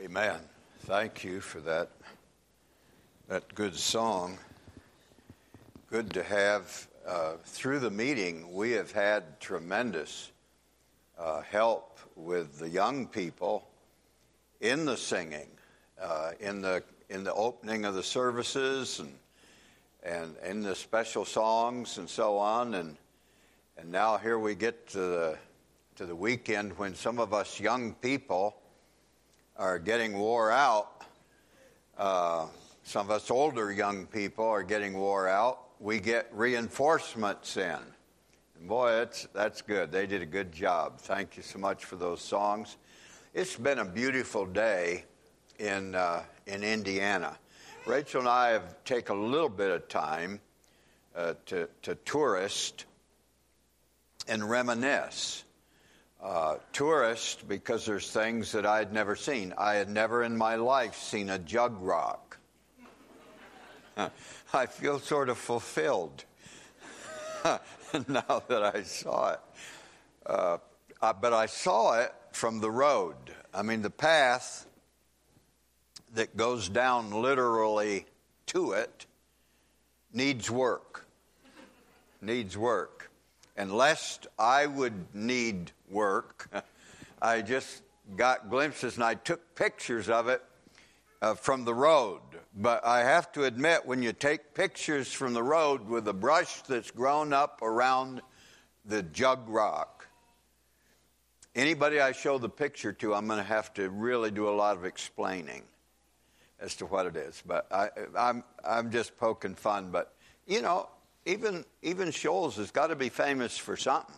Amen. Thank you for that good song. Good to have. Through the meeting, we have had tremendous help with the young people in the singing, in the opening of the services, and in the special songs and so on. And now here we get to the weekend when some of us young people are getting wore out. Some of us older young people are getting wore out. We get reinforcements in. And boy, that's good. They did a good job. Thank you so much for those songs. It's been a beautiful day in Indiana. Rachel and I have taken a little bit of time to tourist and reminisce. Tourist, because there's things that I had never seen. I had never in my life seen a jug rock. I feel sort of fulfilled now that I saw it. But I saw it from the road. I mean, the path that goes down literally to it needs work. Needs work. And lest I would need work, I just got glimpses and I took pictures of it from the road. But I have to admit, when you take pictures from the road with a brush that's grown up around the jug rock, anybody I show the picture to, I'm going to have to really do a lot of explaining as to what it is. But I'm just poking fun. But, you know, even Shoals has got to be famous for something.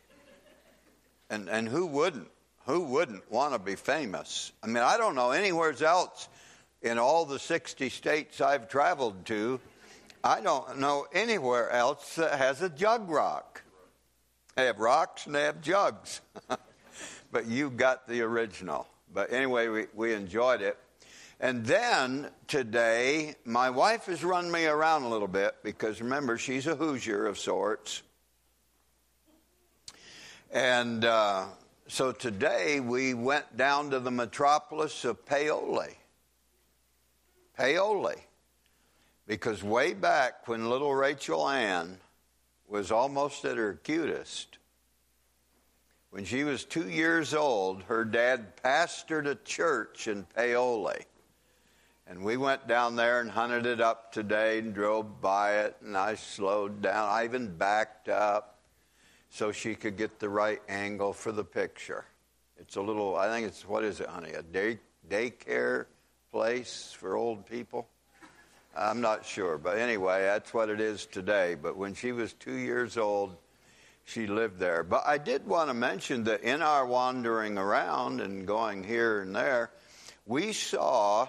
And who wouldn't? Who wouldn't want to be famous? I mean, I don't know anywhere else in all the 60 states I've traveled to. I don't know anywhere else that has a jug rock. They have rocks and they have jugs. But you got the original. But anyway, we enjoyed it. And then today, my wife has run me around a little bit because, remember, she's a Hoosier of sorts. And so today we went down to the metropolis of Paoli. Paoli. Because way back when little Rachel Ann was almost at her cutest, when she was 2 years old, her dad pastored a church in Paoli. And we went down there and hunted it up today and drove by it, and I slowed down. I even backed up so she could get the right angle for the picture. It's a little, I think it's, what is it, honey, a daycare place for old people? I'm not sure, but anyway, that's what it is today. But when she was 2 years old, she lived there. But I did want to mention that in our wandering around and going here and there, we saw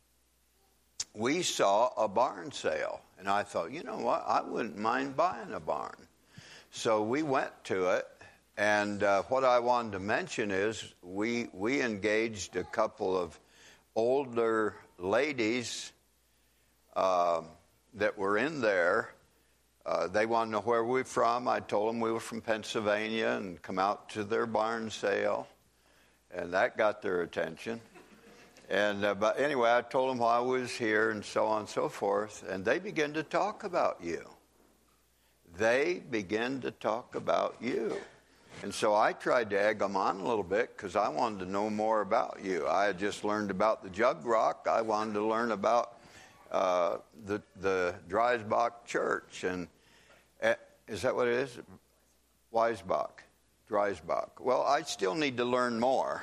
a barn sale. And I thought, you know what, I wouldn't mind buying a barn. So we went to it, and what I wanted to mention is we engaged a couple of older ladies that were in there. They wanted to know where we were from. I told them we were from Pennsylvania and come out to their barn sale, and that got their attention. And but anyway, I told them why I was here and so on and so forth, and they began to talk about you. They began to talk about you. And so I tried to egg them on a little bit because I wanted to know more about you. I had just learned about the jug rock. I wanted to learn about the Dreisbach Church. And is that what it is? Weisbach. Dreisbach. Well, I still need to learn more.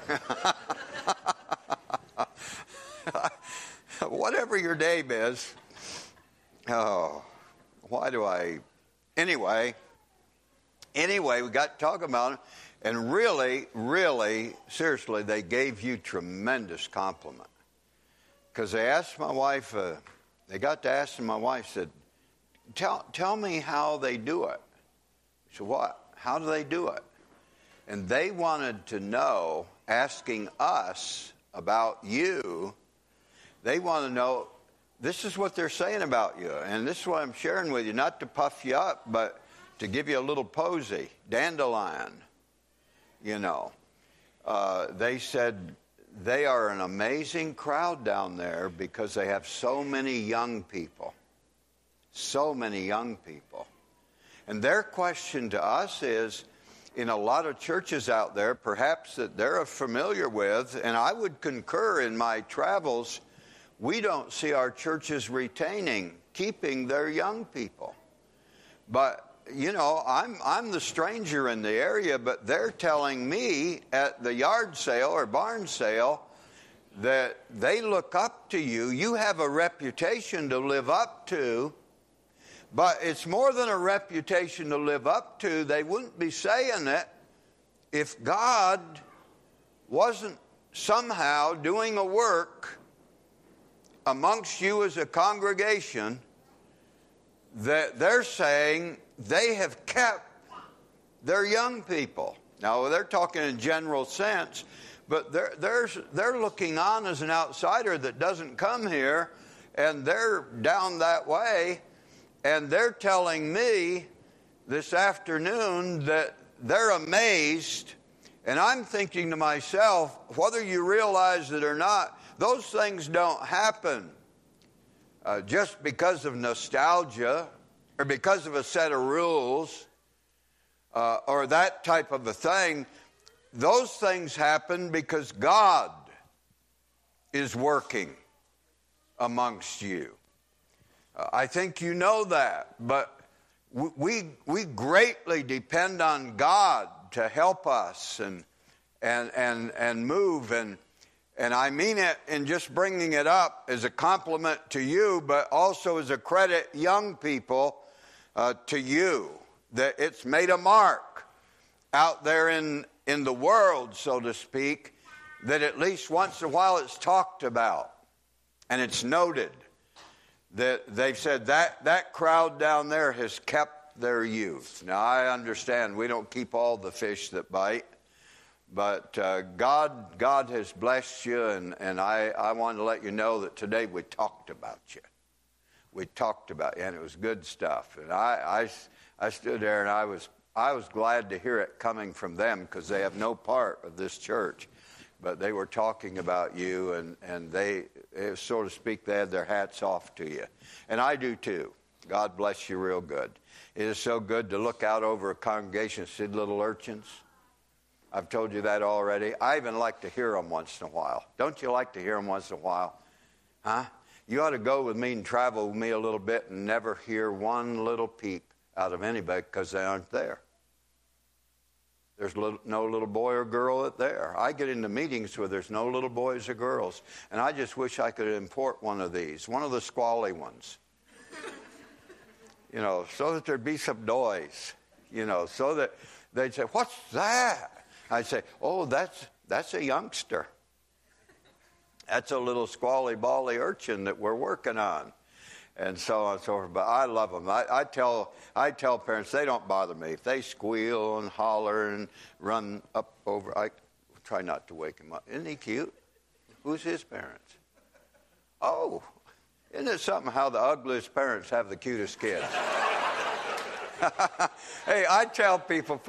Whatever your name is. Oh, why do I... Anyway, we got to talk about it, and really, seriously, they gave you tremendous compliment. Because they asked my wife, they got to asking my wife, said, tell me how they do it. She said, what? How do they do it? And they wanted to know, asking us about you, they want to know, this is what they're saying about you, and this is what I'm sharing with you, not to puff you up, but to give you a little posy, dandelion, you know. They said they are an amazing crowd down there because they have so many young people. So many young people. And their question to us is, in a lot of churches out there, perhaps that they're familiar with, and I would concur in my travels, we don't see our churches keeping their young people. But you know, I'm the stranger in the area, but they're telling me at the yard sale or barn sale that they look up to you. You have a reputation to live up to, but it's more than a reputation to live up to. They wouldn't be saying it if God wasn't somehow doing a work amongst you as a congregation that they're saying they have kept their young people. Now, they're talking in general sense, but they're looking on as an outsider that doesn't come here, and they're down that way, and they're telling me this afternoon that they're amazed, and I'm thinking to myself, whether you realize it or not, those things don't happen just because of nostalgia or because of a set of rules or that type of a thing. Those things happen because God is working amongst you. I think you know that, but we greatly depend on God to help us and move, and I mean it in just bringing it up as a compliment to you, but also as a credit, young people, to you, that it's made a mark out there in the world, so to speak, that at least once in a while it's talked about and it's noted that they've said that crowd down there has kept their youth. Now, I understand we don't keep all the fish that bite, but God has blessed you, and I want to let you know that today we talked about you. We talked about you, and it was good stuff. And I stood there, and I was glad to hear it coming from them because they have no part of this church. But they were talking about you, and they, so to speak, they had their hats off to you. And I do too. God bless you real good. It is so good to look out over a congregation and see little urchins. I've told you that already. I even like to hear them once in a while. Don't you like to hear them once in a while? Huh? You ought to go with me and travel with me a little bit and never hear one little peep out of anybody because they aren't there. There's no little boy or girl there. I get into meetings where there's no little boys or girls, and I just wish I could import one of these, one of the squally ones, so that there'd be some noise, so that they'd say, "What's that?" I'd say, "Oh, that's a youngster. That's a little squally bally urchin that we're working on," and so on and so forth. But I love them. I tell parents, they don't bother me. If they squeal and holler and run up over, I try not to wake him up. Isn't he cute? Who's his parents? Oh, isn't it something how the ugliest parents have the cutest kids? Hey, I tell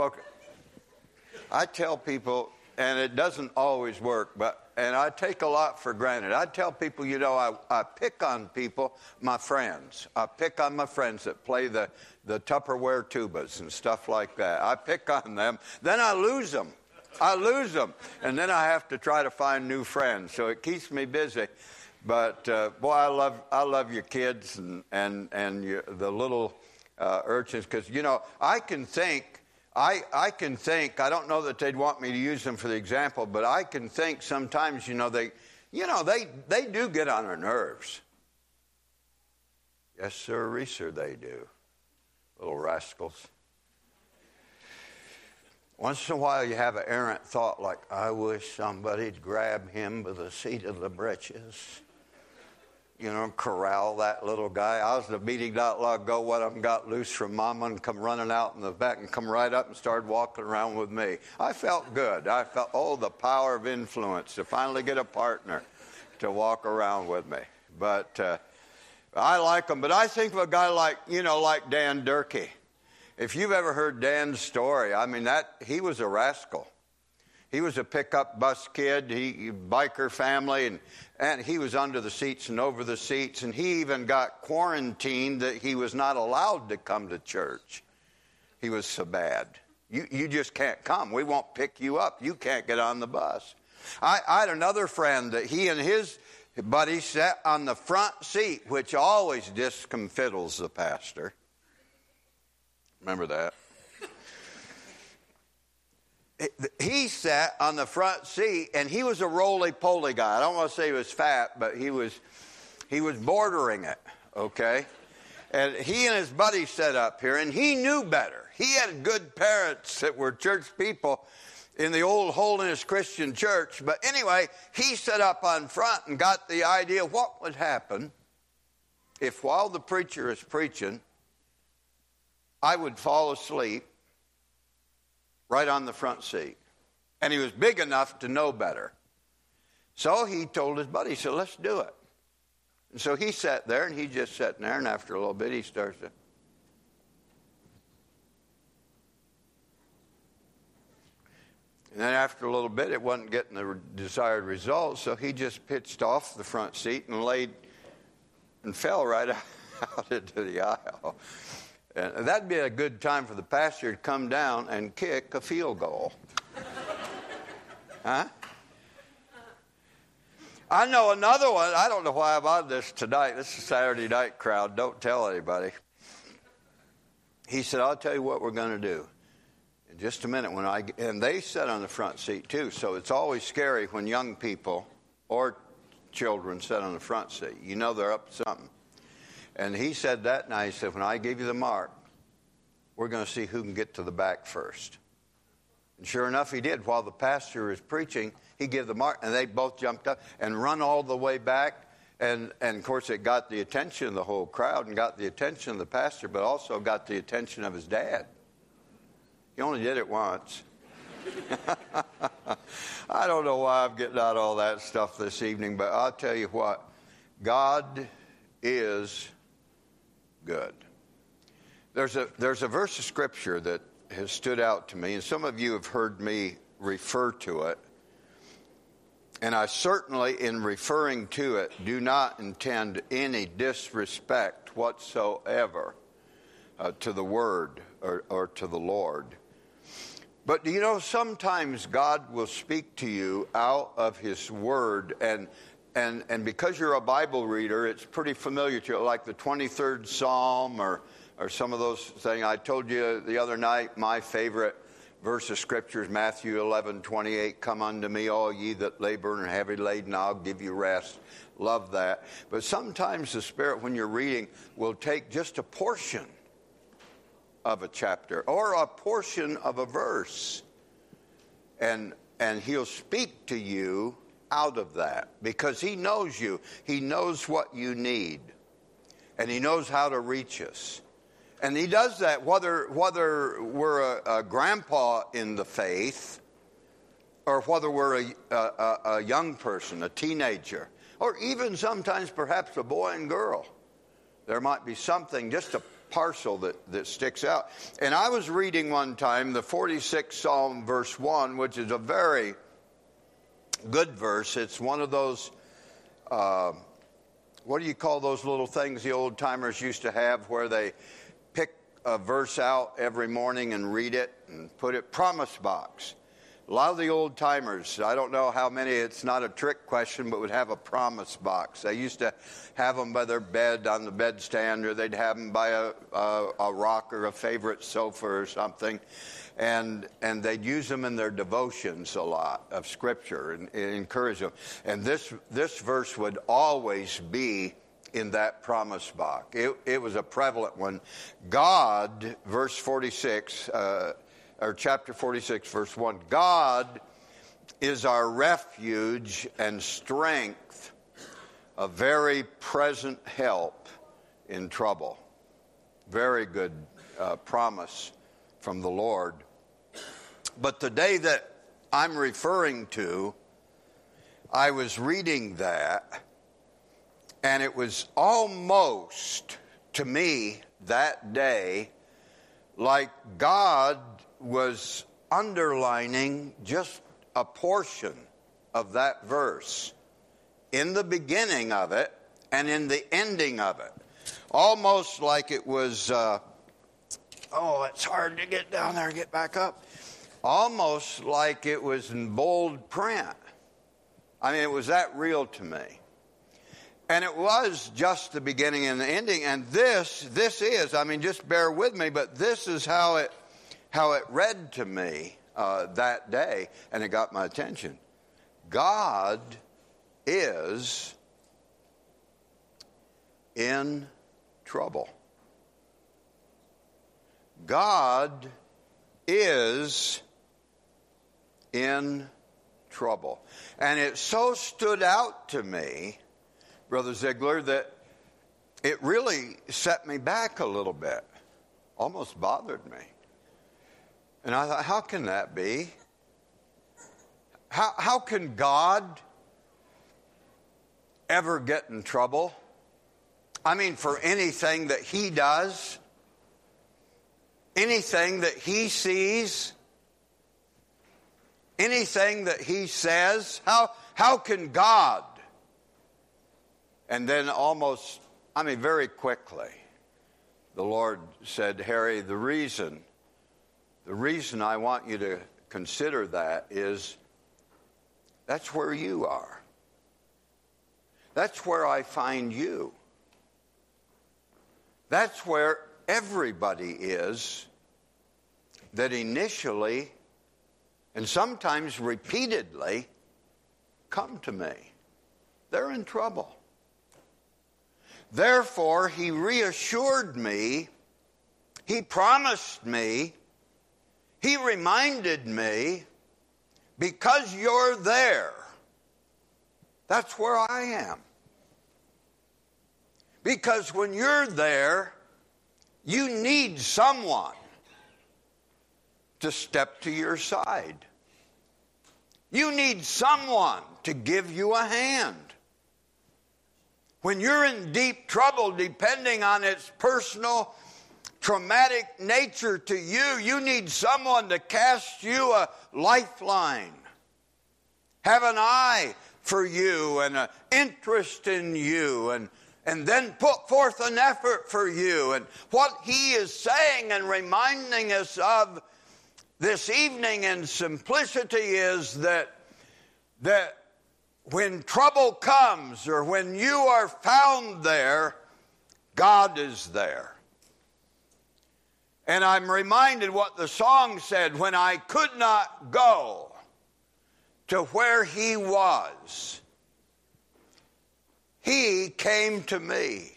people, and it doesn't always work, and I take a lot for granted. I tell people, I pick on people, my friends. I pick on my friends that play the Tupperware tubas and stuff like that. I pick on them. Then I lose them. And then I have to try to find new friends. So it keeps me busy. But, boy, I love your kids and the little urchins. Because, I can think, I don't know that they'd want me to use them for the example, but I can think sometimes, they do get on our nerves. Yes, sir, they do. Little rascals. Once in a while you have an errant thought like, I wish somebody'd grab him by the seat of the britches. Corral that little guy. I was at a meeting not long ago. One of them got loose from Mama and come running out in the back and come right up and started walking around with me. I felt good. I felt, the power of influence to finally get a partner to walk around with me. But I like them. But I think of a guy like Dan Durkee. If you've ever heard Dan's story, he was a rascal. He was a pickup bus kid, biker family, and he was under the seats and over the seats, and he even got quarantined that he was not allowed to come to church. He was so bad. You just can't come. We won't pick you up. You can't get on the bus. I had another friend that he and his buddy sat on the front seat, which always discomfiddles the pastor. Remember that? He sat on the front seat, and he was a roly-poly guy. I don't want to say he was fat, but he was bordering it, okay? And he and his buddy sat up here, and he knew better. He had good parents that were church people in the old Holiness Christian Church. But anyway, he sat up on front and got the idea what would happen if while the preacher is preaching, I would fall asleep right on the front seat. And he was big enough to know better. So he told his buddy, he said, let's do it. And so he sat there, and he just sat there, and after a little bit, he starts to... And then after a little bit, it wasn't getting the desired result, so he just pitched off the front seat and laid and fell right out into the aisle. And that'd be a good time for the pastor to come down and kick a field goal. Huh? I know another one. I don't know why I'm on this tonight. This is a Saturday night crowd. Don't tell anybody. He said, I'll tell you what we're going to do. In just a minute, and they sat on the front seat too, so it's always scary when young people or children sit on the front seat. You know they're up to something. And he said that night, he said, when I give you the mark, we're going to see who can get to the back first. And sure enough, he did. While the pastor is preaching, he gave the mark, and they both jumped up and run all the way back. And of course, it got the attention of the whole crowd and got the attention of the pastor, but also got the attention of his dad. He only did it once. I don't know why I'm getting out all that stuff this evening, but I'll tell you what. God is good. There's a verse of Scripture that has stood out to me, and some of you have heard me refer to it. And I certainly, in referring to it, do not intend any disrespect whatsoever to the Word or to the Lord. But do you know, sometimes God will speak to you out of His Word, and because you're a Bible reader, it's pretty familiar to you, like the 23rd Psalm or some of those things. I told you the other night, my favorite verse of Scripture is Matthew 11:28. Come unto me, all ye that labor and are heavy laden, I'll give you rest. Love that. But sometimes the Spirit, when you're reading, will take just a portion of a chapter or a portion of a verse, and He'll speak to you out of that, because He knows you. He knows what you need, and He knows how to reach us. And He does that whether we're a grandpa in the faith, or whether we're a young person, a teenager, or even sometimes perhaps a boy and girl. There might be something, just a parcel that sticks out. And I was reading one time the 46th Psalm, verse 1, which is a very good verse. It's one of those, what do you call those little things the old timers used to have where they pick a verse out every morning and read it and put it, promise box. A lot of the old timers, I don't know how many, it's not a trick question, but would have a promise box. They used to have them by their bed on the bedstand, or they'd have them by a rock or a favorite sofa or something. And they'd use them in their devotions a lot of Scripture and encourage them. And this verse would always be in that promise box. It was a prevalent one. God, verse 46, or chapter 46, verse 1, God is our refuge and strength, a very present help in trouble. Very good promise from the Lord. But the day that I'm referring to, I was reading that, and it was almost, to me, that day, like God was underlining just a portion of that verse in the beginning of it and in the ending of it. Almost like it was, it's hard to get down there and get back up. Almost like it was in bold print. I mean, it was that real to me. And it was just the beginning and the ending. And this is, just bear with me, but this is how it read to me that day, and it got my attention. God is in trouble. God is in trouble. And it so stood out to me, Brother Ziegler, that it really set me back a little bit. Almost bothered me. And I thought, how can that be? How can God ever get in trouble? I mean, for anything that he does, anything that he sees, anything that he says, how can God? And then very quickly, the Lord said, Harry, the reason I want you to consider that is that's where you are. That's where I find you. That's where everybody is that initially and sometimes repeatedly come to me. They're in trouble. Therefore, he reassured me, he promised me, he reminded me, because you're there, that's where I am. Because when you're there, you need someone to step to your side. You need someone to give you a hand. When you're in deep trouble, depending on its personal, traumatic nature to you, you need someone to cast you a lifeline, have an eye for you and an interest in you, and then put forth an effort for you. And what he is saying and reminding us of this evening in simplicity is that when trouble comes or when you are found there, God is there. And I'm reminded what the song said, when I could not go to where he was, he came to me.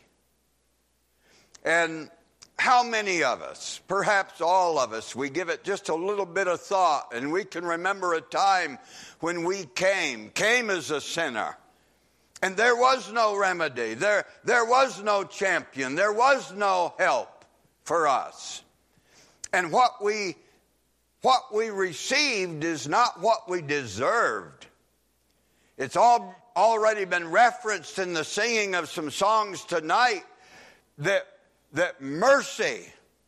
And how many of us, perhaps all of us, we give it just a little bit of thought, and we can remember a time when we came as a sinner, and there was no remedy, there was no champion, there was no help for us. And what we received is not what we deserved. It's already been referenced in the singing of some songs tonight that mercy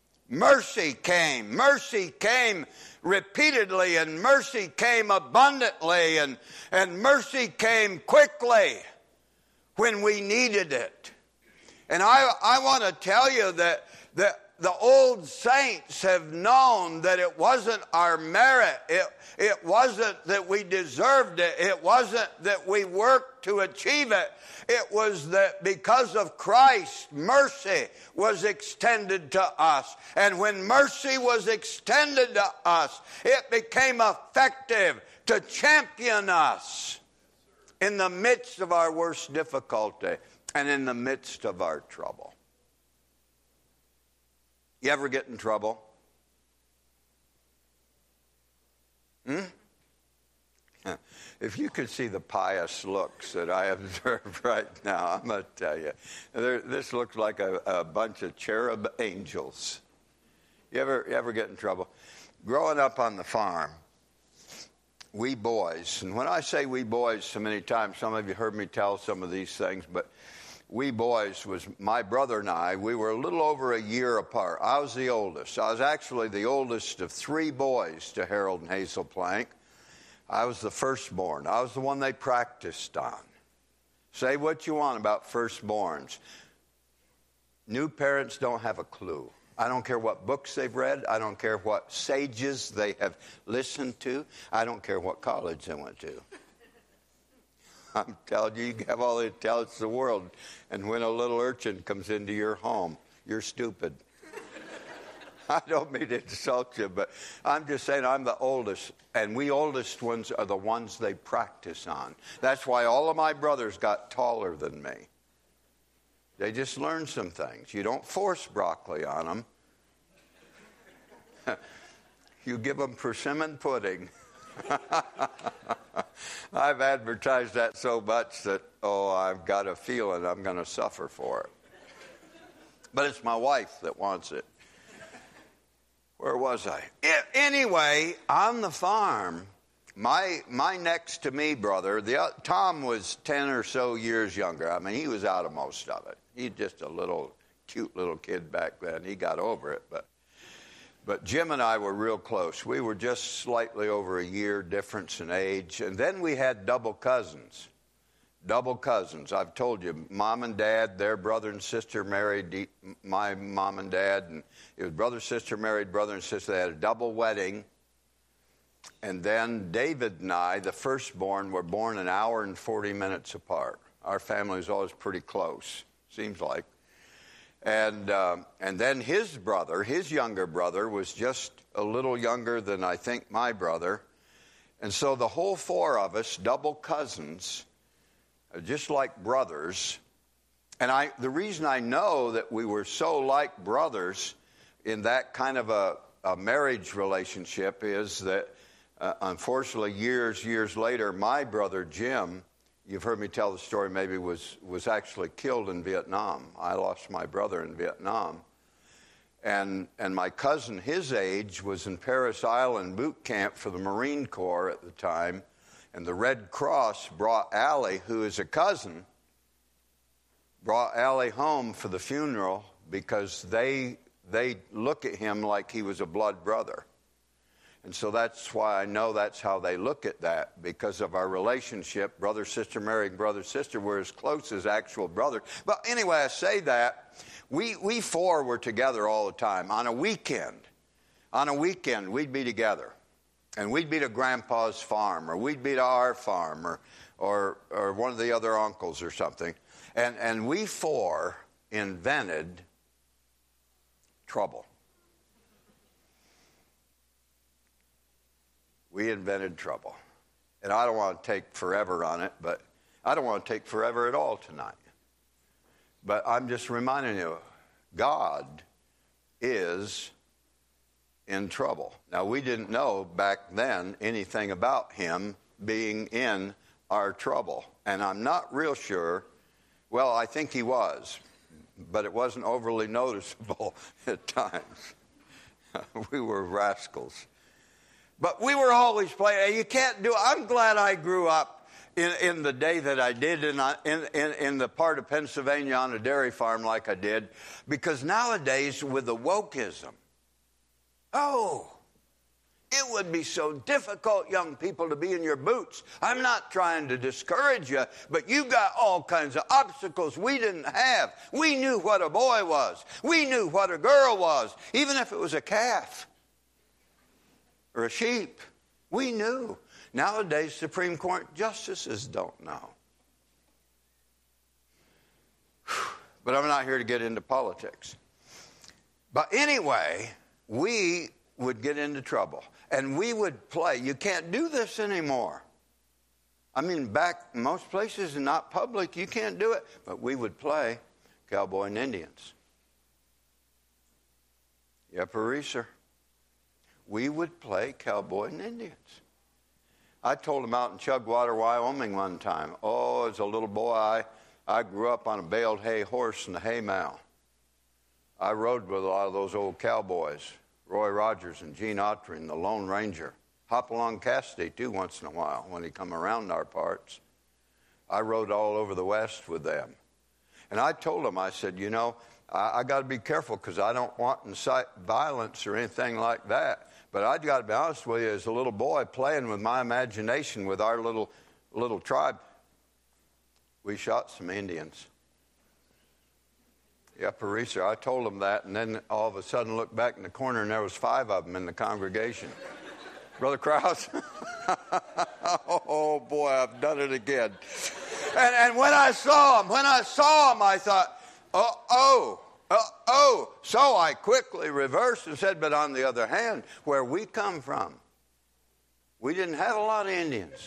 came repeatedly, and mercy came abundantly, and mercy came quickly when we needed it. And I want to tell you that the old saints have known that it wasn't our merit. It wasn't that we deserved it. It wasn't that we worked to achieve it. It was that because of Christ, mercy was extended to us. And when mercy was extended to us, it became effective to champion us in the midst of our worst difficulty and in the midst of our trouble. You ever get in trouble? If you could see the pious looks that I observe right now, I'm going to tell you, this looks like a bunch of cherub angels. You ever get in trouble? Growing up on the farm, we boys, and when I say we boys so many times, some of you heard me tell some of these things, but we boys was my brother and I. We were a little over a year apart. I was the oldest. I was actually the oldest of three boys to Harold and Hazel Plank. I was the firstborn. I was the one they practiced on. Say what you want about firstborns. New parents don't have a clue. I don't care what books they've read. I don't care what sages they have listened to. I don't care what college they went to. I'm telling you, you can have all the intelligence in the world, and when a little urchin comes into your home, you're stupid. I don't mean to insult you, but I'm just saying I'm the oldest, and we oldest ones are the ones they practice on. That's why all of my brothers got taller than me. They just learned some things. You don't force broccoli on them. You give them persimmon pudding. I've advertised that so much that, I've got a feeling I'm going to suffer for it. But it's my wife that wants it. Where was I? Anyway, on the farm, my next to me brother, Tom was 10 or so years younger. I mean, he was out of most of it. He's just a cute little kid back then. He got over it, but Jim and I were real close. We were just slightly over a year difference in age. And then we had double cousins. Double cousins. I've told you, mom and dad, their brother and sister married my mom and dad. And it was brother, sister married brother and sister. They had a double wedding. And then David and I, the firstborn, were born an hour and 40 minutes apart. Our family was always pretty close, seems like. And then his brother, his younger brother, was just a little younger than I think my brother. And so the whole four of us, double cousins, just like brothers. And the reason I know that we were so like brothers in that kind of a marriage relationship is that, unfortunately, years later, my brother Jim, you've heard me tell the story, maybe was actually killed in Vietnam. I lost my brother in Vietnam. And my cousin, his age, was in Parris Island boot camp for the Marine Corps at the time. And the Red Cross brought Allie, who is a cousin, brought Allie home for the funeral because they look at him like he was a blood brother. And so that's why I know that's how they look at that, because of our relationship. Brother, sister, married brother, sister, we're as close as actual brother. But anyway, I say that. We four were together all the time. On a weekend, we'd be together. And we'd be to Grandpa's farm, or we'd be to our farm, or one of the other uncles or something. And we four invented trouble. We invented trouble. And I don't want to take forever on it, but I don't want to take forever at all tonight. But I'm just reminding you, God is in trouble. Now, we didn't know back then anything about him being in our trouble. And I'm not real sure. Well, I think he was, but it wasn't overly noticeable at times. We were rascals. But we were always playing. You can't do it. I'm glad I grew up in the day that I did in the part of Pennsylvania on a dairy farm like I did, because nowadays with the wokeism, it would be so difficult, young people, to be in your boots. I'm not trying to discourage you, but you got all kinds of obstacles we didn't have. We knew what a boy was. We knew what a girl was, even if it was a calf or a sheep. We knew. Nowadays, Supreme Court justices don't know. But I'm not here to get into politics. But anyway, we would get into trouble. And we would play. You can't do this anymore. I mean, back most places and not public, you can't do it. But we would play cowboy and Indians. Yep-a-reeser. We would play cowboy and Indians. I told them out in Chugwater, Wyoming one time. As a little boy, I grew up on a baled hay horse in the hay mow. I rode with a lot of those old cowboys. Roy Rogers and Gene Autry and the Lone Ranger. Hopalong Cassidy, too, once in a while when he come around our parts. I rode all over the West with them. And I told them, I said, I got to be careful because I don't want to incite violence or anything like that. But I got to be honest with you, as a little boy playing with my imagination with our little tribe, we shot some Indians. Yeah, Parisa, I told them that, and then all of a sudden looked back in the corner, and there was 5 of them in the congregation. Brother Krause, oh boy, I've done it again. And when I saw them, I thought, oh. So I quickly reversed and said, but on the other hand, where we come from, we didn't have a lot of Indians.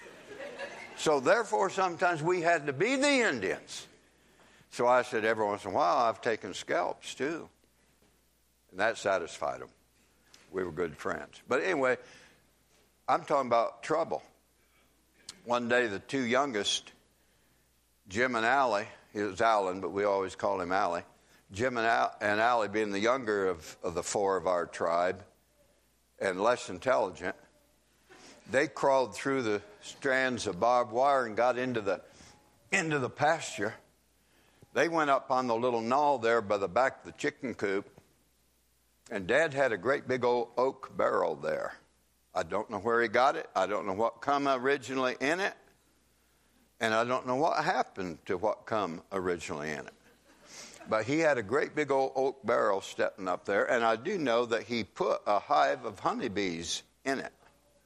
So therefore, sometimes we had to be the Indians. So I said, every once in a while, I've taken scalps too. And that satisfied them. We were good friends. But anyway, I'm talking about trouble. One day, the 2 youngest, Jim and Allie, he was Alan, but we always call him Allie. Jim and Allie, being the younger of the 4 of our tribe and less intelligent, they crawled through the strands of barbed wire and got into the pasture. They went up on the little knoll there by the back of the chicken coop, and Dad had a great big old oak barrel there. I don't know where he got it. I don't know what come originally in it, and I don't know what happened to what come originally in it. But he had a great big old oak barrel stepping up there, and I do know that he put a hive of honeybees in it,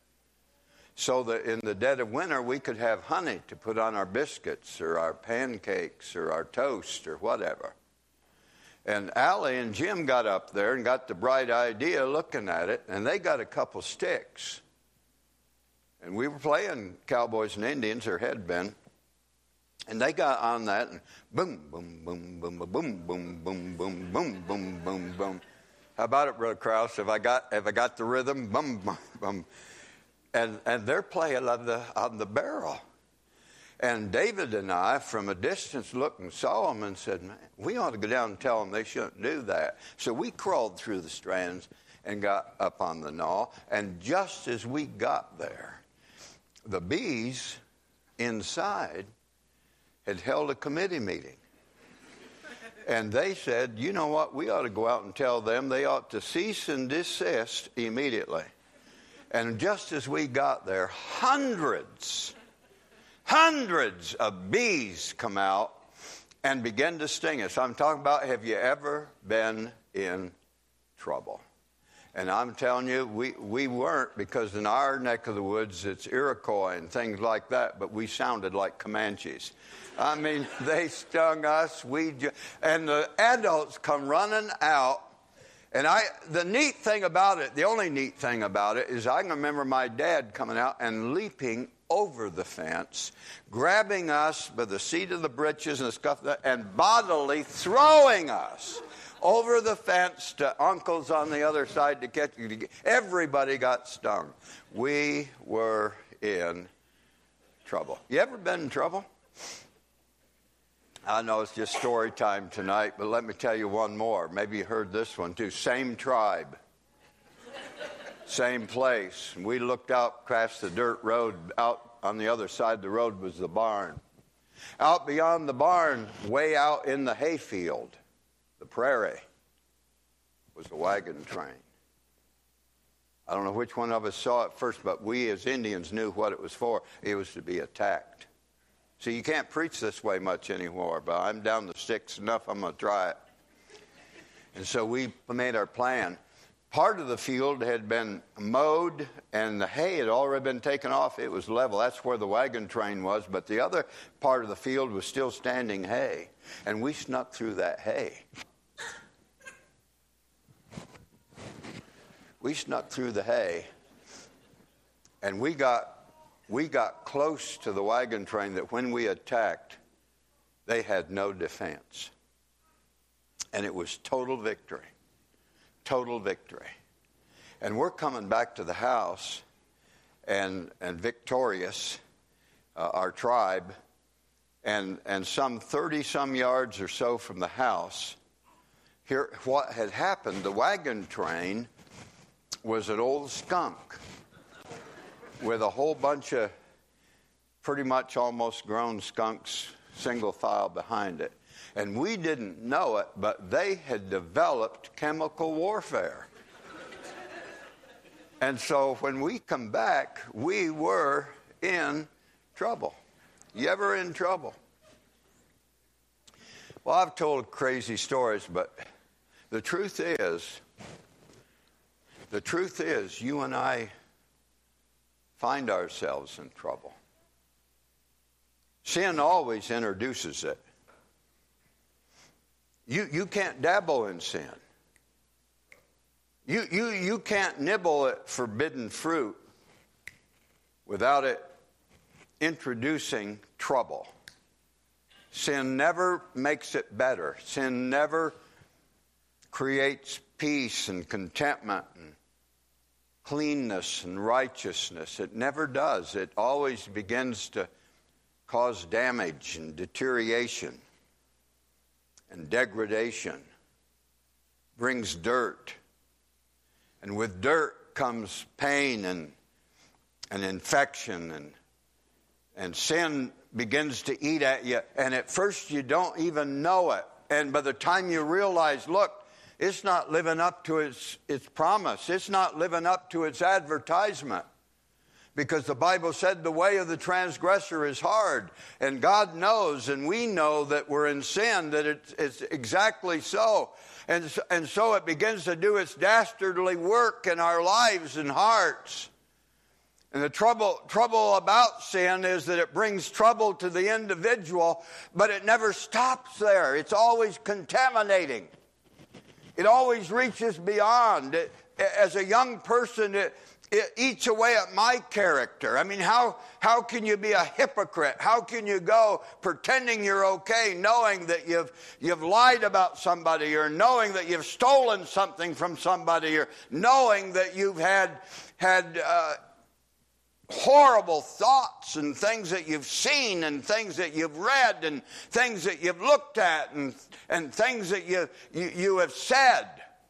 so that in the dead of winter we could have honey to put on our biscuits or our pancakes or our toast or whatever. And Allie and Jim got up there and got the bright idea looking at it, and they got a couple sticks. And we were playing Cowboys and Indians, or had been. And they got on that, and boom, boom, boom, boom, boom, boom, boom, boom, boom, boom, boom, boom, boom. How about it, Brother Krause? Have I got the rhythm? Boom, boom, boom. And they're playing on the barrel. And David and I, from a distance, looked and saw them and said, man, we ought to go down and tell them they shouldn't do that. So we crawled through the strands and got up on the knoll. And just as we got there, the bees inside had held a committee meeting. And they said, you know what, we ought to go out and tell them they ought to cease and desist immediately. And just as we got there, hundreds of bees come out and begin to sting us. I'm talking about, have you ever been in trouble? And I'm telling you, we weren't, because in our neck of the woods, it's Iroquois and things like that, but we sounded like Comanches. I mean, they stung us. And the adults come running out. And the neat thing about it, the only neat thing about it, is I can remember my dad coming out and leaping over the fence, grabbing us by the seat of the breeches and the scuff, and bodily throwing us over the fence to uncles on the other side to catch you. Everybody got stung. We were in trouble. You ever been in trouble? I know it's just story time tonight, but let me tell you one more. Maybe you heard this one too. Same tribe. Same place. We looked out past the dirt road. Out on the other side of the road was the barn. Out beyond the barn, way out in the hayfield, the prairie, was a wagon train. I don't know which one of us saw it first, but we as Indians knew what it was for. It was to be attacked. See, you can't preach this way much anymore, but I'm down the sticks enough, I'm going to try it. And so we made our plan. Part of the field had been mowed, and the hay had already been taken off. It was level. That's where the wagon train was. But the other part of the field was still standing hay. And we snuck through that hay. We snuck through the hay, and we got close to the wagon train that when we attacked, they had no defense. And it was total victory. Total victory. And we're coming back to the house and victorious, our tribe, and some 30-some yards or so from the house, here what had happened, the wagon train was an old skunk with a whole bunch of pretty much almost grown skunks, single file behind it. And we didn't know it, but they had developed chemical warfare. And so when we come back, we were in trouble. You ever in trouble? Well, I've told crazy stories, but the truth is, you and I find ourselves in trouble. Sin always introduces it. You can't dabble in sin. You can't nibble at forbidden fruit without it introducing trouble. Sin never makes it better. Sin never creates peace and contentment and cleanness and righteousness. It never does. It always begins to cause damage and deterioration and degradation. Brings dirt. And with dirt comes pain and infection, and sin begins to eat at you. And at first you don't even know it. And by the time you realize, look, it's not living up to its promise. It's not living up to its advertisement. Because the Bible said the way of the transgressor is hard. And God knows, and we know that we're in sin, that it's exactly so. And so it begins to do its dastardly work in our lives and hearts. And the trouble about sin is that it brings trouble to the individual, but it never stops there. It's always contaminating. It always reaches beyond. As a young person, it eats away at my character. I mean, how can you be a hypocrite? How can you go pretending you're okay, knowing that you've lied about somebody, or knowing that you've stolen something from somebody, or knowing that you've had horrible thoughts and things that you've seen and things that you've read and things that you've looked at and things that you have said.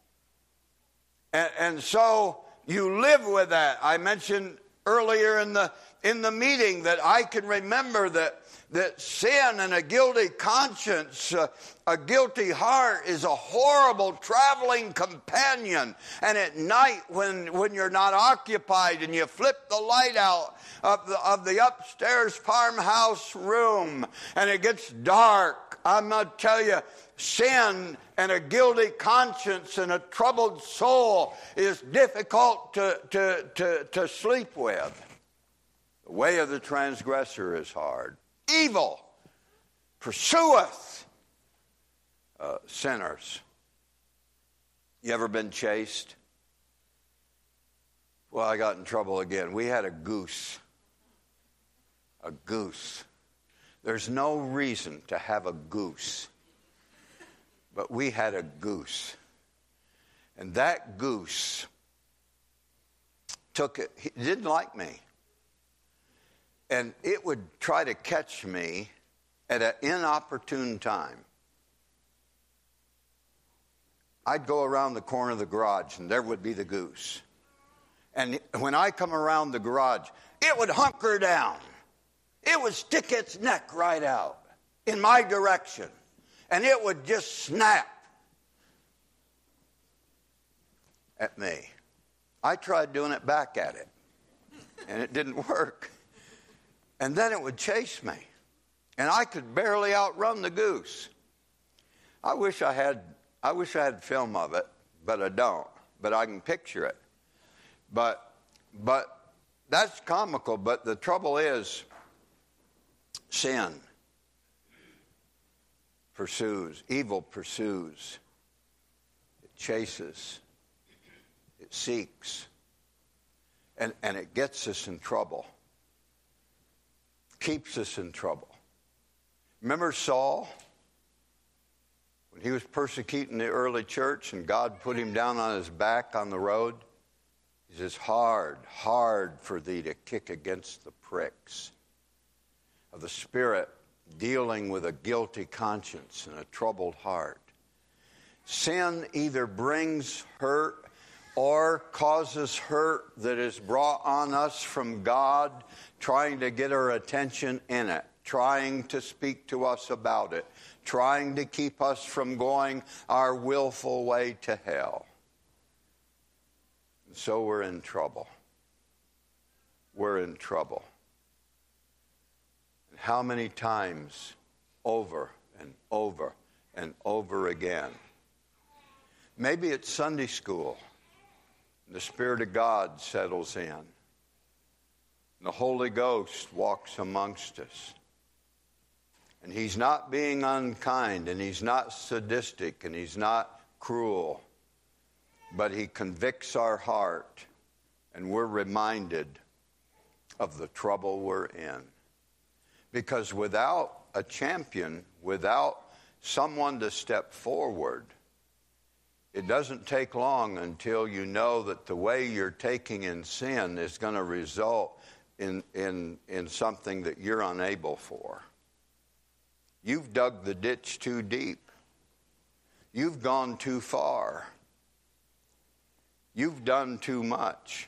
And so you live with that. I mentioned earlier in the meeting that I can remember that sin and a guilty conscience, a guilty heart, is a horrible traveling companion. And at night when you're not occupied and you flip the light out of the upstairs farmhouse room and it gets dark, I'm going to tell you, sin and a guilty conscience and a troubled soul is difficult to sleep with. The way of the transgressor is hard. Evil pursueth sinners. You ever been chased? Well, I got in trouble again. We had a goose. A goose. There's no reason to have a goose. But we had a goose. And that goose he didn't like me. And it would try to catch me at an inopportune time. I'd go around the corner of the garage, and there would be the goose. And when I come around the garage, it would hunker down. It would stick its neck right out in my direction. And it would just snap at me. I tried doing it back at it, and it didn't work. And then it would chase me, and I could barely outrun the goose. I wish I had film of it, but I don't. But I can picture it. But that's comical. But the trouble is, sin pursues, evil pursues, it chases, it seeks, and it gets us in trouble. Keeps us in trouble. Remember Saul? When he was persecuting the early church and God put him down on his back on the road, he says, hard for thee to kick against the pricks of the Spirit, dealing with a guilty conscience and a troubled heart. Sin either brings hurt or causes hurt that is brought on us from God, trying to get our attention in it, trying to speak to us about it, trying to keep us from going our willful way to hell. So we're in trouble. We're in trouble. And how many times over and over and over again? Maybe it's Sunday school. The Spirit of God settles in. The Holy Ghost walks amongst us. And He's not being unkind, and He's not sadistic, and He's not cruel. But He convicts our heart, and we're reminded of the trouble we're in. Because without a champion, without someone to step forward, it doesn't take long until you know that the way you're taking in sin is going to result in something that you're unable for. You've dug the ditch too deep. You've gone too far. You've done too much.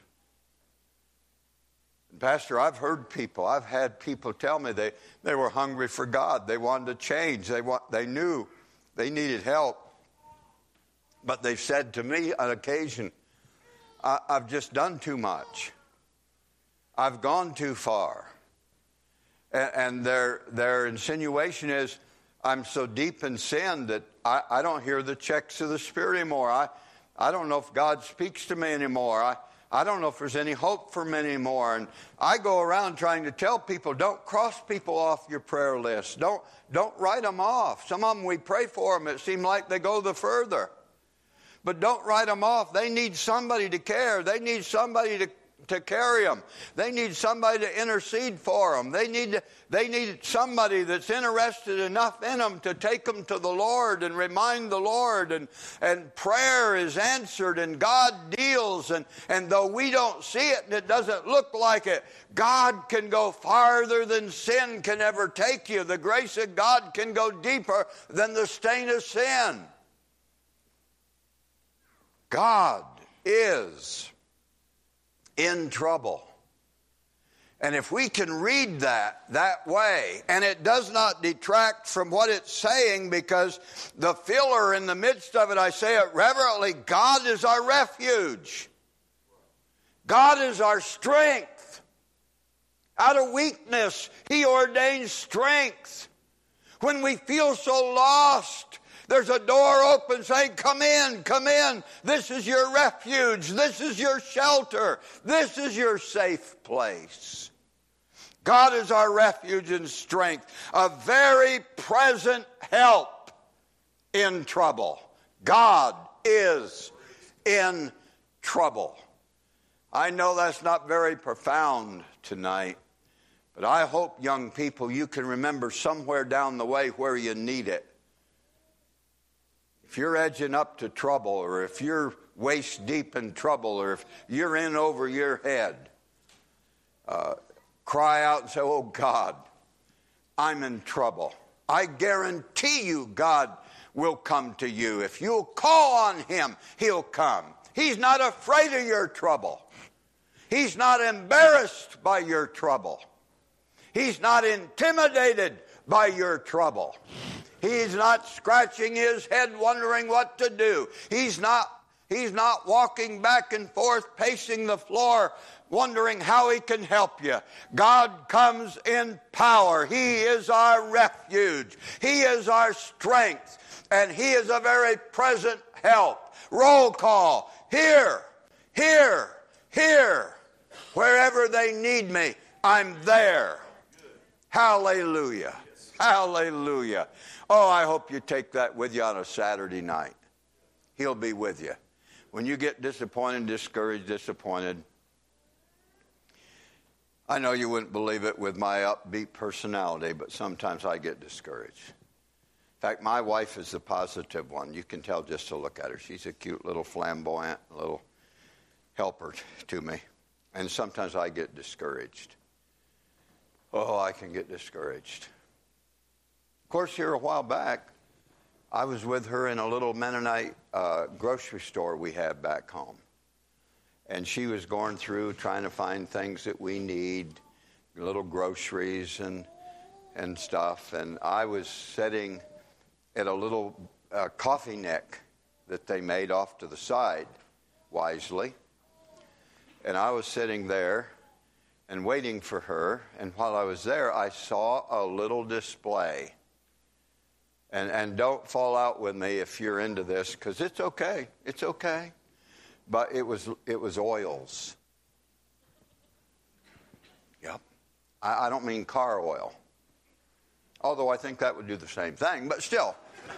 Pastor, I've had people tell me they were hungry for God. They wanted to change. They knew they needed help. But they've said to me on occasion, I've just done too much. I've gone too far. And their insinuation is, I'm so deep in sin that I don't hear the checks of the Spirit anymore. I don't know if God speaks to me anymore. I don't know if there's any hope for me anymore. And I go around trying to tell people, don't cross people off your prayer list. Don't write them off. Some of them, we pray for them. It seems like they go the further. But don't write them off. They need somebody to care. They need somebody to carry them. They need somebody to intercede for them. They need somebody that's interested enough in them to take them to the Lord and remind the Lord. And prayer is answered and God deals. And though we don't see it and it doesn't look like it, God can go farther than sin can ever take you. The grace of God can go deeper than the stain of sin. God is in trouble. And if we can read that way, and it does not detract from what it's saying, because the filler in the midst of it, I say it reverently, God is our refuge. God is our strength. Out of weakness, He ordains strength. When we feel so lost, there's a door open saying, come in, come in. This is your refuge. This is your shelter. This is your safe place. God is our refuge and strength, a very present help in trouble. God is in trouble. I know that's not very profound tonight, but I hope, young people, you can remember somewhere down the way where you need it. If you're edging up to trouble, or if you're waist deep in trouble, or if you're in over your head, cry out and say, oh God, I'm in trouble. I guarantee you God will come to you. If you'll call on Him, He'll come. He's not afraid of your trouble. He's not embarrassed by your trouble. He's not intimidated by your trouble. He's not scratching his head wondering what to do. He's not walking back and forth, pacing the floor, wondering how He can help you. God comes in power. He is our refuge. He is our strength. And He is a very present help. Roll call. Here, here, here. Wherever they need me, I'm there. Hallelujah. Hallelujah. Oh, I hope you take that with you on a Saturday night. He'll be with you. When you get disappointed, discouraged, disappointed, I know you wouldn't believe it with my upbeat personality, but sometimes I get discouraged. In fact, my wife is the positive one. You can tell just to look at her. She's a cute little flamboyant little helper to me. And sometimes I get discouraged. Oh, I can get discouraged. Of course, here a while back, I was with her in a little Mennonite grocery store we have back home. And she was going through trying to find things that we need, little groceries and stuff. And I was sitting at a little coffee neck that they made off to the side, wisely. And I was sitting there and waiting for her. And while I was there, I saw a little display. And don't fall out with me if you're into this, because it's okay. It's okay. But it was oils. Yep. I don't mean car oil. Although I think that would do the same thing. But still.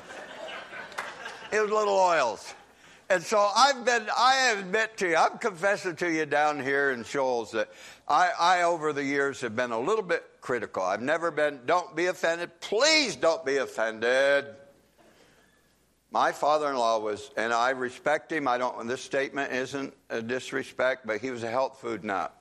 It was little oils. And so I admit to you, I'm confessing to you down here in Shoals that I over the years have been a little bit critical. I've never been, don't be offended. Please don't be offended. My father-in-law was, and I respect him. This statement isn't a disrespect, but he was a health food nut.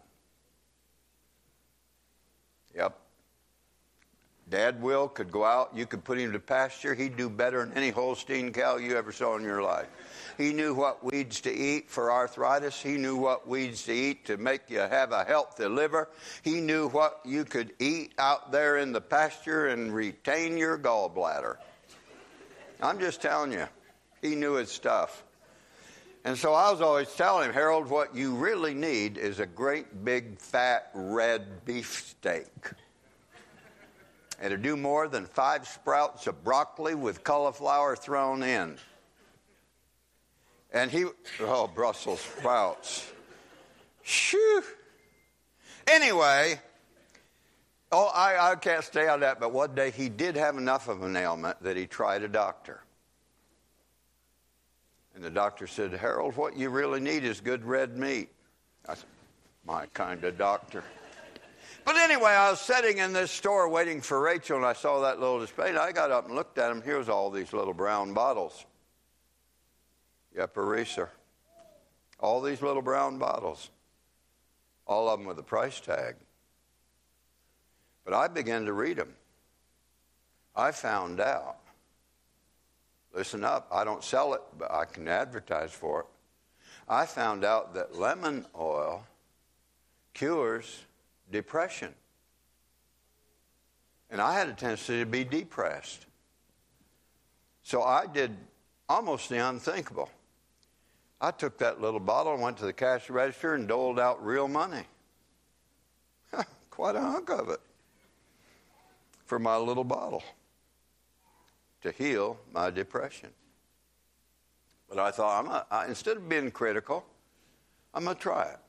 Yep. Dad Will could go out. You could put him to pasture. He'd do better than any Holstein cow you ever saw in your life. He knew what weeds to eat for arthritis. He knew what weeds to eat to make you have a healthy liver. He knew what you could eat out there in the pasture and retain your gallbladder. I'm just telling you, he knew his stuff. And so I was always telling him, Harold, what you really need is a great big fat red beefsteak. It'll do more than 5 sprouts of broccoli with cauliflower thrown in. And Brussels sprouts. Shoo. Anyway, I can't stay on that, but one day he did have enough of an ailment that he tried a doctor. And the doctor said, Harold, what you really need is good red meat. I said, my kind of doctor. But anyway, I was sitting in this store waiting for Rachel, and I saw that little display, and I got up and looked at them. Here's all these little brown bottles. Yep, Eraser. All these little brown bottles. All of them with a price tag. But I began to read them. I found out. Listen up, I don't sell it, but I can advertise for it. I found out that lemon oil cures depression. And I had a tendency to be depressed. So I did almost the unthinkable. I took that little bottle and went to the cash register and doled out real money. Quite a hunk of it. For my little bottle. To heal my depression. But I thought, instead of being critical, I'm going to try it.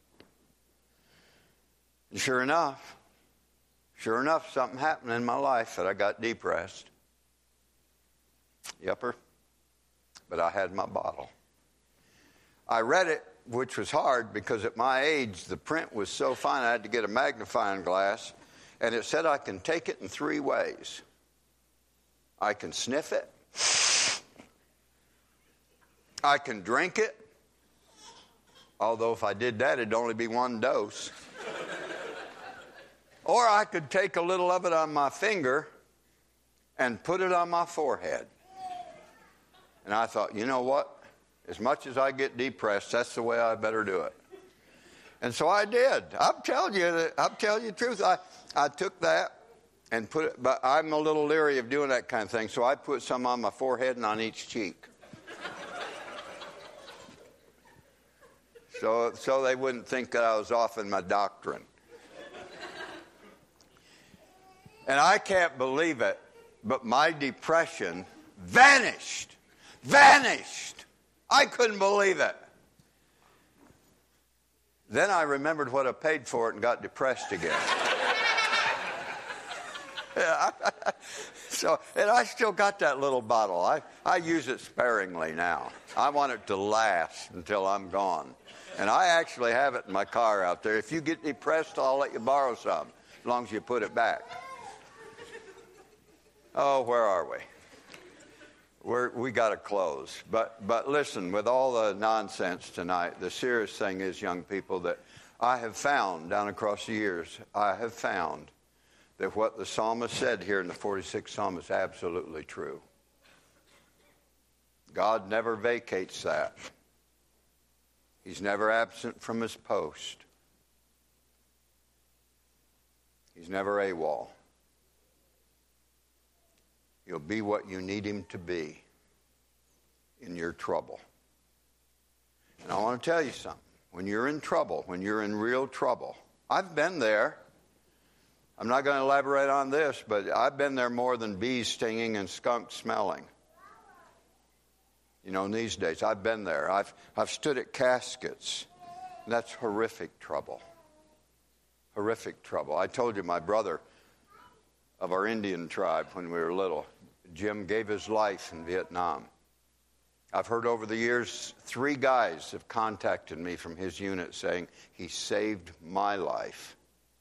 And sure enough, something happened in my life that I got depressed. Yepper. But I had my bottle. I read it, which was hard because at my age, the print was so fine I had to get a magnifying glass. And it said I can take it in 3 ways. I can sniff it. I can drink it. Although if I did that, it'd only be 1 dose. Or I could take a little of it on my finger and put it on my forehead. And I thought, you know what? As much as I get depressed, that's the way I better do it. And so I did. I'm telling you the truth. I took that and put it, but I'm a little leery of doing that kind of thing, so I put some on my forehead and on each cheek. So they wouldn't think that I was off in my doctrine. And I can't believe it, but my depression vanished. Vanished. I couldn't believe it. Then I remembered what I paid for it and got depressed again. And I still got that little bottle. I use it sparingly now. I want it to last until I'm gone. And I actually have it in my car out there. If you get depressed, I'll let you borrow some, as long as you put it back. Oh, where are we? We got to close. But listen, with all the nonsense tonight, the serious thing is, young people, that I have found down across the years, I have found that what the psalmist said here in the 46th Psalm is absolutely true. God never vacates that. He's never absent from his post. He's never AWOL. He'll be what you need him to be in your trouble. And I want to tell you something. when you're in trouble, when you're in real trouble. I've been there. I'm not going to elaborate on this, but I've been there more than bees stinging and skunks smelling. You know, in these days, I've been there. I've stood at caskets. That's horrific trouble. Horrific trouble. I told you my brother of our Indian tribe when we were little, Jim, gave his life in Vietnam. I've heard over the years 3 guys have contacted me from his unit saying, he saved my life.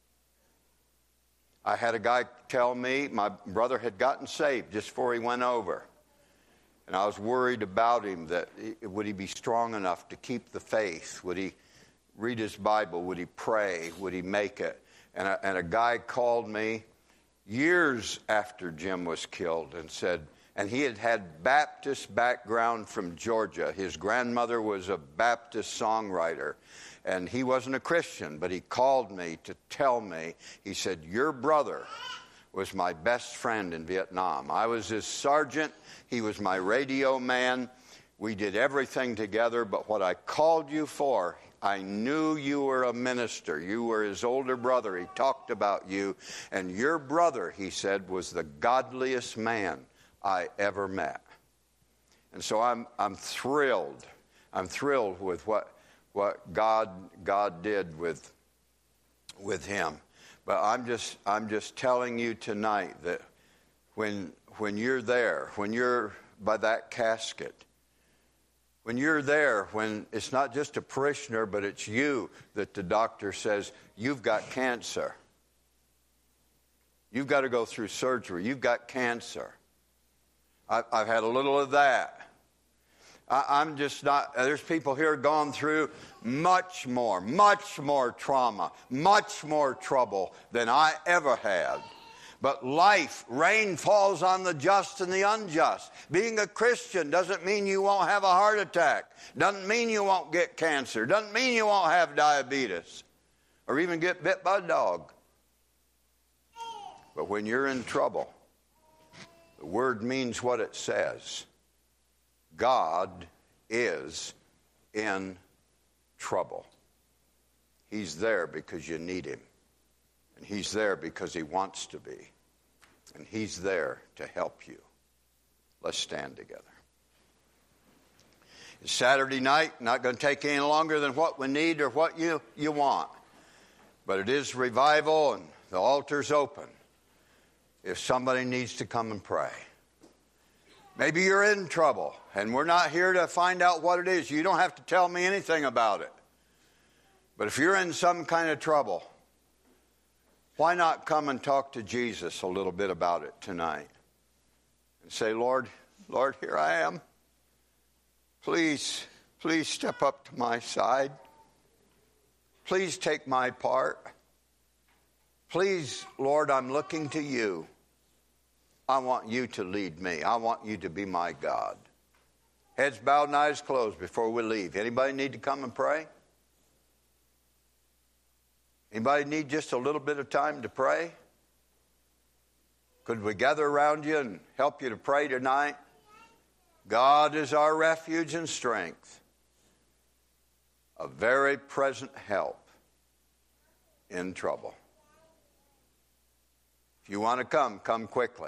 I had a guy tell me my brother had gotten saved just before he went over. And I was worried about him, that would he be strong enough to keep the faith? Would he read his Bible? Would he pray? Would he make it? And a guy called me years after Jim was killed and said, and he had Baptist background from Georgia. His grandmother was a Baptist songwriter. And he wasn't a Christian, but he called me to tell me, he said, your brother was my best friend in Vietnam. I was his sergeant. He was my radio man. We did everything together, but what I called you for, I knew you were a minister. You were his older brother. He talked about you. And your brother, he said, was the godliest man I ever met. And so I'm thrilled. I'm thrilled with what God did with him. But I'm just telling you tonight that when you're there, when you're by that casket, when you're there, when it's not just a parishioner, but it's you that the doctor says, you've got cancer. You've got to go through surgery. You've got cancer. I've had a little of that. I'm just not, there's people here gone through much more trauma, much more trouble than I ever had. But life, rain falls on the just and the unjust. Being a Christian doesn't mean you won't have a heart attack. Doesn't mean you won't get cancer. Doesn't mean you won't have diabetes. Or even get bit by a dog. But when you're in trouble, the word means what it says. God is in trouble. He's there because you need him. And he's there because he wants to be. And he's there to help you. Let's stand together. It's Saturday night, not going to take any longer than what we need or what you want. But it is revival and the altar's open if somebody needs to come and pray. Maybe you're in trouble, and we're not here to find out what it is. You don't have to tell me anything about it. But if you're in some kind of trouble, why not come and talk to Jesus a little bit about it tonight? And say, Lord, here I am. Please step up to my side. Please take my part. Please, Lord, I'm looking to you. I want you to lead me. I want you to be my God. Heads bowed and eyes closed before we leave. Anybody need to come and pray? Anybody need just a little bit of time to pray? Could we gather around you and help you to pray tonight? God is our refuge and strength, a very present help in trouble. If you want to come quickly.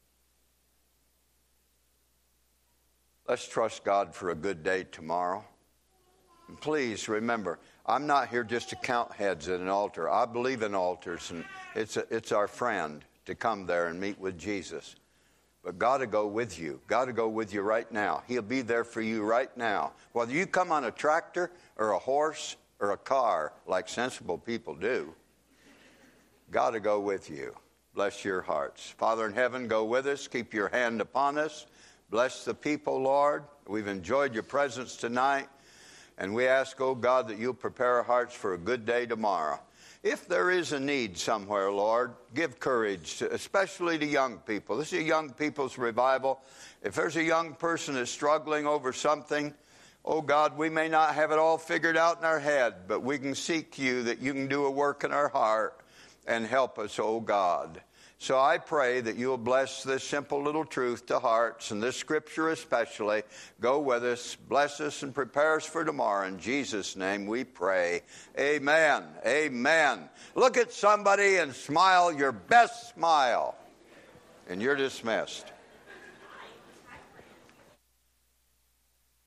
Let's trust God for a good day tomorrow. And please remember, I'm not here just to count heads at an altar. I believe in altars, and it's our friend to come there and meet with Jesus. But God will go with you. God will go with you right now. He'll be there for you right now. Whether you come on a tractor or a horse or a car, like sensible people do, God will go with you. Bless your hearts. Father in heaven, go with us. Keep your hand upon us. Bless the people, Lord. We've enjoyed your presence tonight. And we ask, oh God, that you'll prepare our hearts for a good day tomorrow. If there is a need somewhere, Lord, give courage, especially to young people. This is a young people's revival. If there's a young person that's struggling over something, oh God, we may not have it all figured out in our head, but we can seek you that you can do a work in our heart and help us, oh God. So I pray that you'll bless this simple little truth to hearts, and this scripture especially. Go with us, bless us, and prepare us for tomorrow. In Jesus' name we pray. Amen. Amen. Look at somebody and smile your best smile, and you're dismissed.